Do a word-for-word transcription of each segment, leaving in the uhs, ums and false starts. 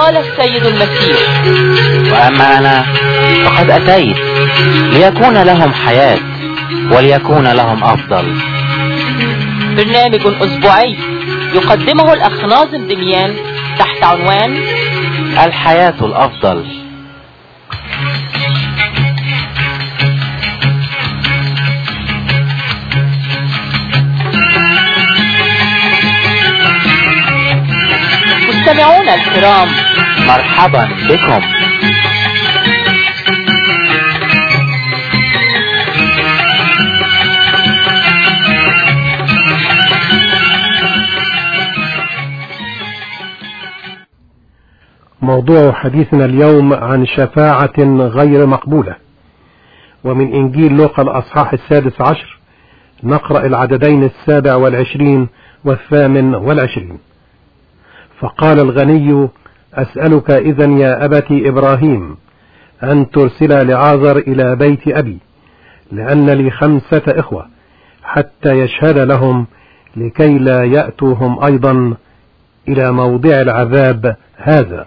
قال السيد المسيح: وأما أنا فقد أتيت ليكون لهم حياة وليكون لهم أفضل. برنامج أسبوعي يقدمه الأخ ناظم دميان تحت عنوان الحياة الأفضل. مستمعونا الكرام، مرحبا بكم. موضوع حديثنا اليوم عن شفاعة غير مقبولة، ومن إنجيل لوقا الأصحاح السادس عشر نقرأ العددين السابع والعشرين والثامن والعشرين. فقال الغني: أسألك إذن يا أبتي إبراهيم أن ترسل لعازر إلى بيت أبي، لأن لي خمسة إخوة، حتى يشهد لهم لكي لا يأتوا هم أيضا إلى موضع العذاب هذا.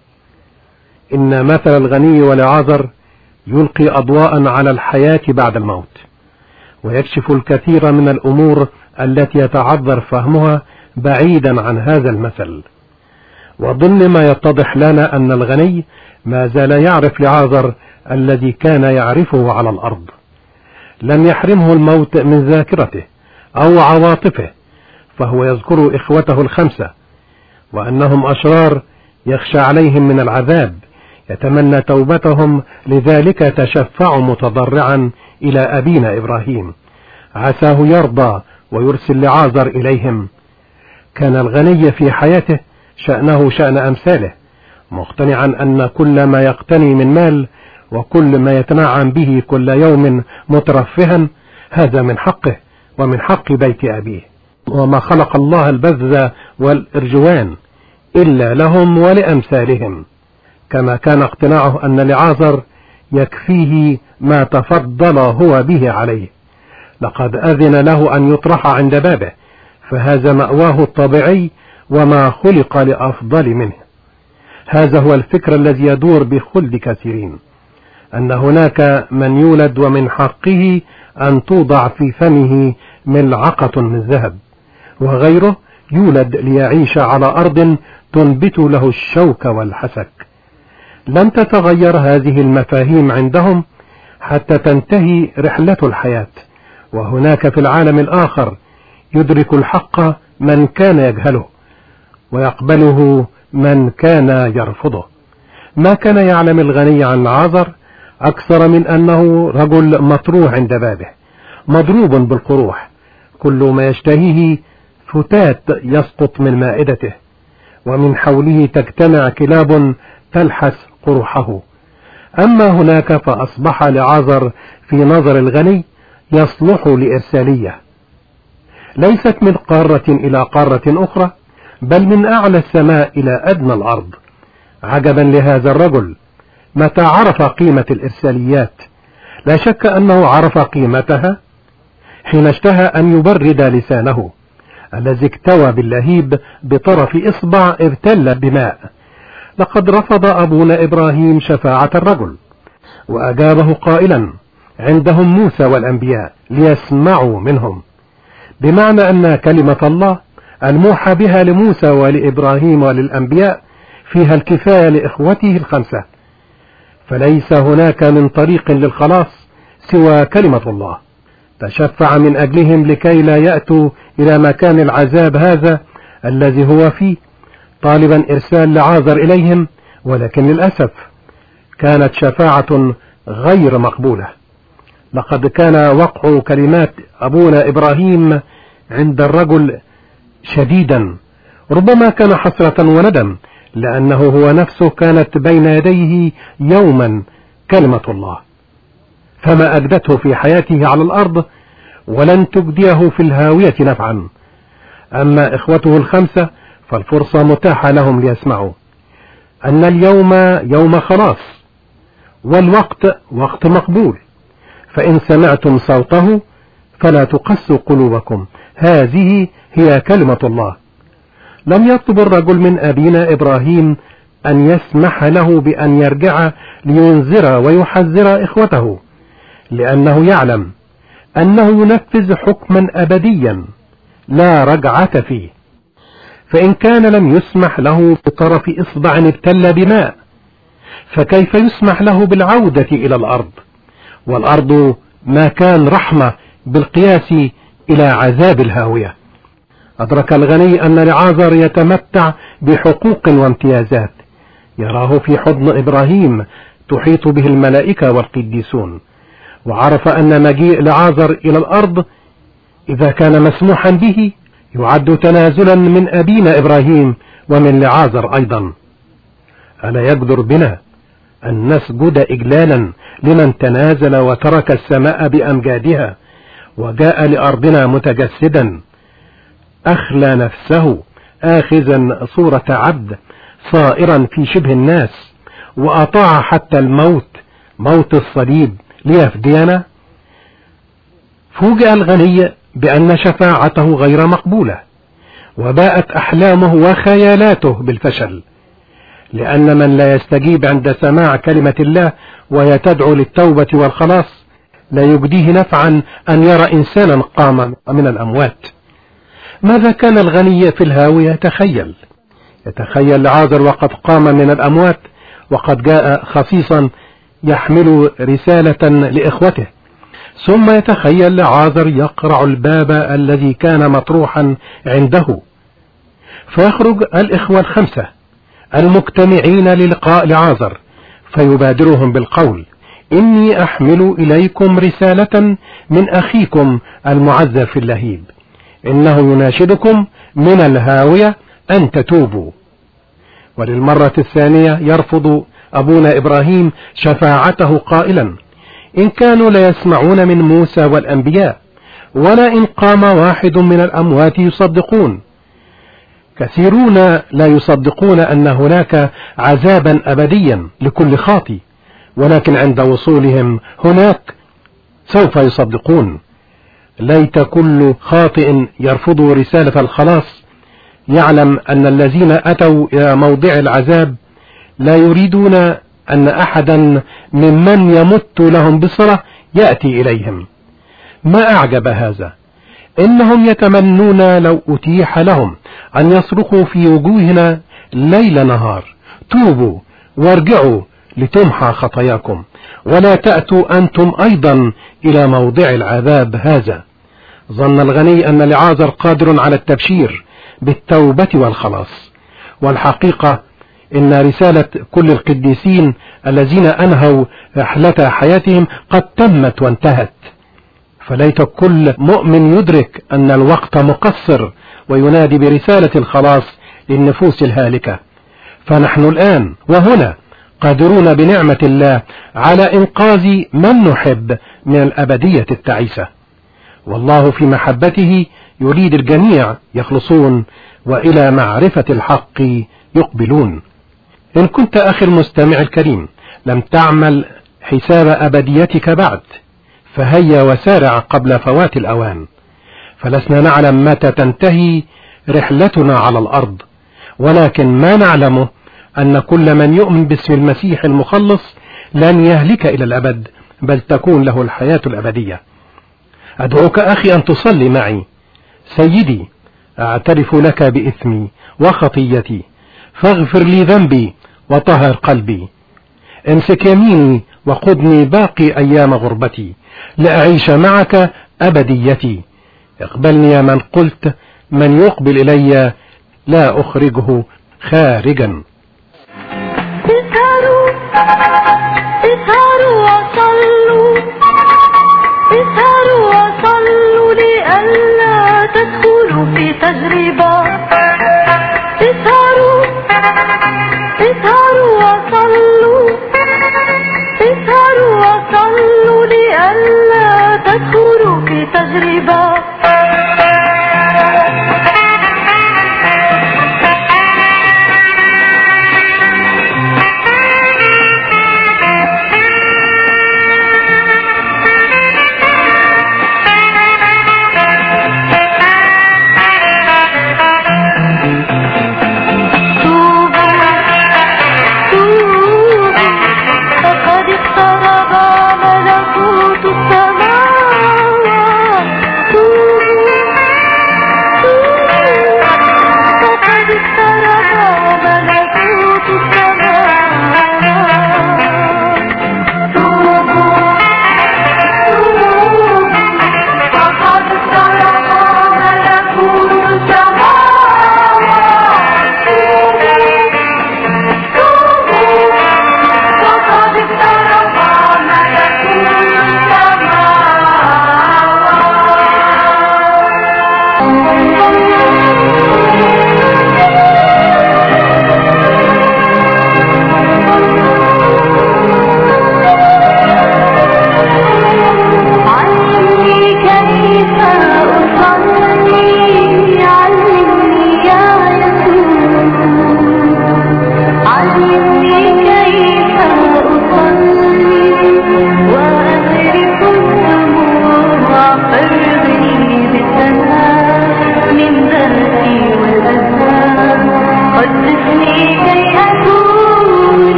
إن مثل الغني ولعازر يلقي أضواء على الحياة بعد الموت، ويكشف الكثير من الأمور التي يتعذر فهمها بعيدا عن هذا المثل. وضمن ما يتضح لنا أن الغني ما زال يعرف لعازر الذي كان يعرفه على الأرض. لم يحرمه الموت من ذاكرته أو عواطفه، فهو يذكر إخوته الخمسة وأنهم أشرار يخشى عليهم من العذاب، يتمنى توبتهم، لذلك تشفع متضرعا إلى أبينا إبراهيم عساه يرضى ويرسل لعازر إليهم. كان الغني في حياته شأنه شأن أمثاله، مقتنعا أن كل ما يقتني من مال وكل ما يتنعم به كل يوم مترفها هذا من حقه ومن حق بيت أبيه، وما خلق الله البذل والإرجوان إلا لهم ولأمثالهم. كما كان اقتناعه أن لعازر يكفيه ما تفضل هو به عليه، لقد أذن له أن يطرح عند بابه، فهذا مأواه الطبيعي وما خلق لأفضل منه. هذا هو الفكر الذي يدور بخلد كثيرين، أن هناك من يولد ومن حقه أن توضع في فمه ملعقة من ذهب، وغيره يولد ليعيش على أرض تنبت له الشوك والحسك. لم تتغير هذه المفاهيم عندهم حتى تنتهي رحلة الحياة، وهناك في العالم الآخر يدرك الحق من كان يجهله ويقبله من كان يرفضه. ما كان يعلم الغني عن لعازر أكثر من أنه رجل مطروح عند بابه، مضروب بالقروح، كل ما يشتهيه فتات يسقط من مائدته، ومن حوله تجتمع كلاب تلحس قروحه. أما هناك فأصبح لعازر في نظر الغني يصلح لإرسالية، ليست من قارة إلى قارة أخرى، بل من أعلى السماء إلى أدنى الأرض. عجبا لهذا الرجل متى عرف قيمة الإرساليات. لا شك أنه عرف قيمتها حين اشتهى أن يبرد لسانه الذي اكتوى باللهيب بطرف إصبع ابتل بماء. لقد رفض أبونا إبراهيم شفاعة الرجل، وأجابه قائلا: عندهم موسى والأنبياء ليسمعوا منهم، بمعنى أن كلمة الله الموحى بها لموسى ولإبراهيم وللأنبياء فيها الكفاية لإخوته الخمسة، فليس هناك من طريق للخلاص سوى كلمة الله. تشفع من أجلهم لكي لا يأتوا إلى مكان العذاب هذا الذي هو فيه، طالبا إرسال لعازر إليهم، ولكن للأسف كانت شفاعة غير مقبولة. لقد كان وقع كلمات أبونا إبراهيم عند الرجل شديدا، ربما كان حسرة وندم، لأنه هو نفسه كانت بين يديه يوما كلمة الله، فما أجدته في حياته على الأرض ولن تجديه في الهاوية نفعا. أما إخوته الخمسة فالفرصة متاحة لهم ليسمعوا أن اليوم يوم خلاص، والوقت وقت مقبول، فإن سمعتم صوته فلا تقسوا قلوبكم، هذه هي كلمة الله. لم يطلب الرجل من أبينا إبراهيم أن يسمح له بأن يرجع لينذر ويحذر إخوته، لأنه يعلم أنه ينفذ حكما أبديا لا رجعة فيه. فإن كان لم يسمح له بطرف إصبع ابتل بماء، فكيف يسمح له بالعودة إلى الأرض؟ والأرض ما كان رحمة بالقياس إلى عذاب الهاوية. أدرك الغني أن لعازر يتمتع بحقوق وامتيازات، يراه في حضن إبراهيم تحيط به الملائكة والقديسون، وعرف أن مجيء لعازر إلى الأرض إذا كان مسموحا به يعد تنازلا من أبينا إبراهيم ومن لعازر أيضا. ألا يقدر بنا أن نسجد إجلالا لمن تنازل وترك السماء بأمجادها وجاء لأرضنا متجسدا، أخلى نفسه آخذا صورة عبد صائرا في شبه الناس، وأطاع حتى الموت، موت الصليب، ليفدينا؟ فوجئ الغني بأن شفاعته غير مقبولة، وباءت أحلامه وخيالاته بالفشل، لأن من لا يستجيب عند سماع كلمة الله وهي تدعو للتوبة والخلاص لا يجديه نفعا أن يرى إنسانا قام من الأموات. ماذا كان الغني في الهاوية يتخيل؟ يتخيل لعازر وقد قام من الأموات، وقد جاء خصيصا يحمل رسالة لإخوته. ثم يتخيل لعازر يقرع الباب الذي كان مطروحا عنده، فيخرج الإخوة الخمسة المجتمعين للقاء لعازر، فيبادرهم بالقول: إني أحمل إليكم رسالة من أخيكم المعزى في اللهيب، إنه يناشدكم من الهاوية أن تتوبوا. وللمرة الثانية يرفض أبونا إبراهيم شفاعته قائلا: إن كانوا لا يسمعون من موسى والأنبياء، ولا إن قام واحد من الأموات يصدقون. كثيرون لا يصدقون أن هناك عذابا أبديا لكل خاطئ، ولكن عند وصولهم هناك سوف يصدقون. ليت كل خاطئ يرفض رسالة الخلاص يعلم أن الذين أتوا إلى موضع العذاب لا يريدون أن أحدا ممن يمت لهم بصلة يأتي إليهم. ما أعجب هذا، إنهم يتمنون لو أتيح لهم أن يصرخوا في وجوهنا ليل نهار: توبوا وارجعوا لتمحى خطاياكم، ولا تأتوا أنتم أيضا إلى موضع العذاب هذا. ظن الغني أن لعازر قادر على التبشير بالتوبة والخلاص، والحقيقة إن رسالة كل القديسين الذين أنهوا رحلة حياتهم قد تمت وانتهت. فليت كل مؤمن يدرك أن الوقت مقصر وينادي برسالة الخلاص للنفوس الهالكة. فنحن الآن وهنا قادرون بنعمة الله على إنقاذ من نحب من الأبدية التعيسة، والله في محبته يريد الجميع يخلصون وإلى معرفة الحق يقبلون. إن كنت أخي المستمع الكريم لم تعمل حساب أبديتك بعد، فهيا وسارع قبل فوات الأوان، فلسنا نعلم متى تنتهي رحلتنا على الأرض، ولكن ما نعلمه أن كل من يؤمن باسم المسيح المخلص لن يهلك إلى الأبد، بل تكون له الحياة الأبدية. أدعوك أخي أن تصلي معي: سيدي، أعترف لك بإثمي وخطيتي، فاغفر لي ذنبي وطهر قلبي. امسك يميني وقدني باقي أيام غربتي لأعيش معك أبديتي. اقبلني يا من قلت: من يقبل إلي لا أخرجه خارجا. اسهروا اسهروا وصلوا، اسهروا وصلوا لئلا تدخلوا في تجربة. اسهروا اسهروا وصلوا، اسهروا وصلوا لئلا تدخلوا في تجربة.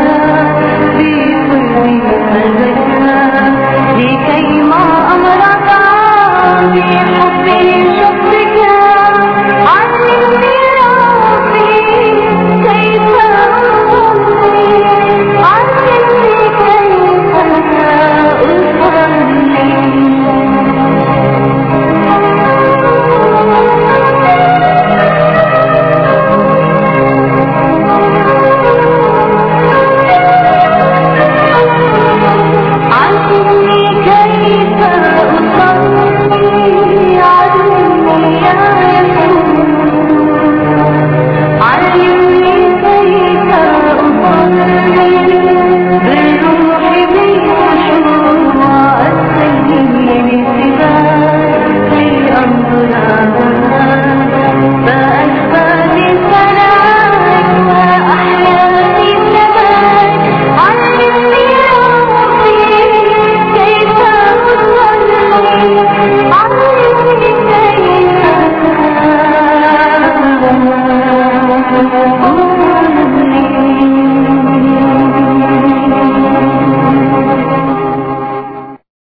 Oh